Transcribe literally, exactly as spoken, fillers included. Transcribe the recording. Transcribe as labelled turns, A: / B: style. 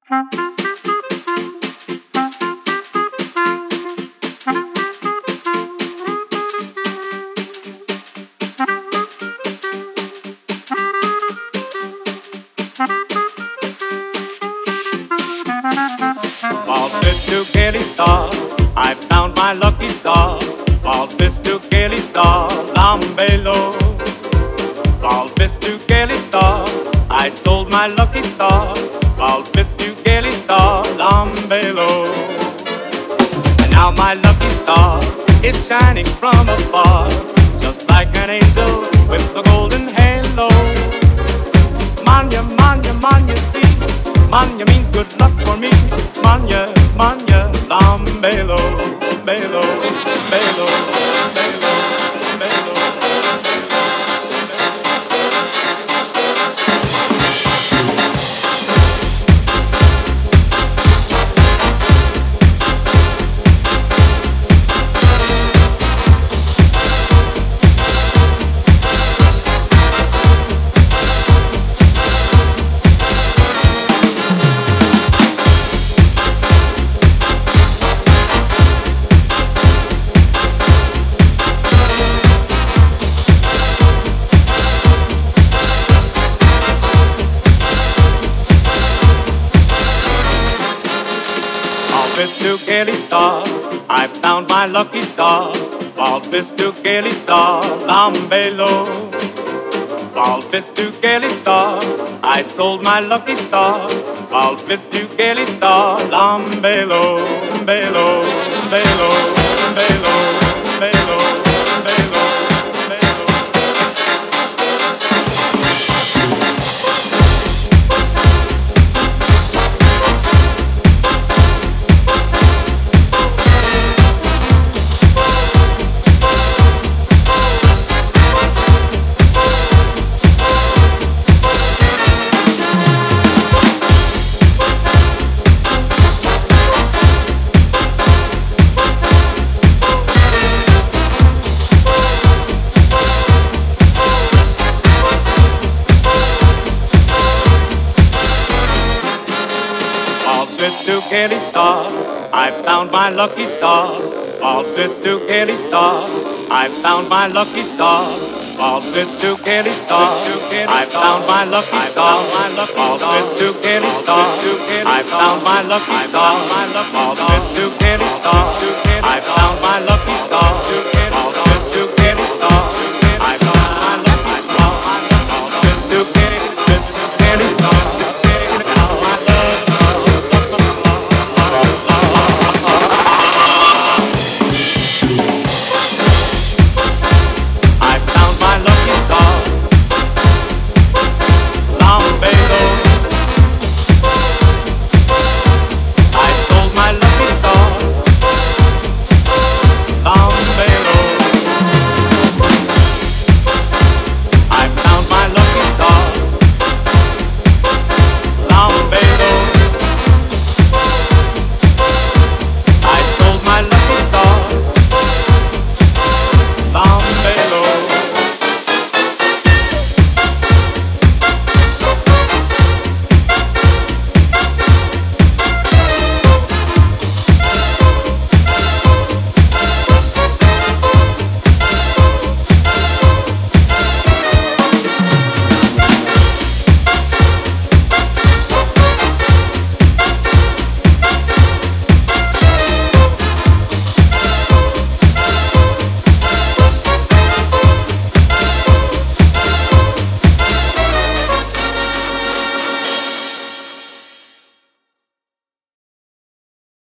A: While this to Kelly star, I found my lucky star. While this to Kelly star, Lambelo. While this to Kelly star, I told my lucky star. While this to Kelly star, Lambelo. And now my lucky star is shining from afar, just like an angel with a golden halo. Manya, manya, manya, see. Manya means good luck for me. Manya, manya, lambelo, belo, belo, belo, belo. This to Kelly star, I found my lucky star. All this to Kelly star, Lambelo. All this to Kelly star, I told my lucky star. All this to Kelly star, Lambelo, Belo, Belo, Belo, Belo, Belo. This to Kelly star, I found my lucky star. All this to Kelly star, I found my lucky star. All this to Kelly star, I found my lucky star. All this to Kelly star, I found my lucky star. All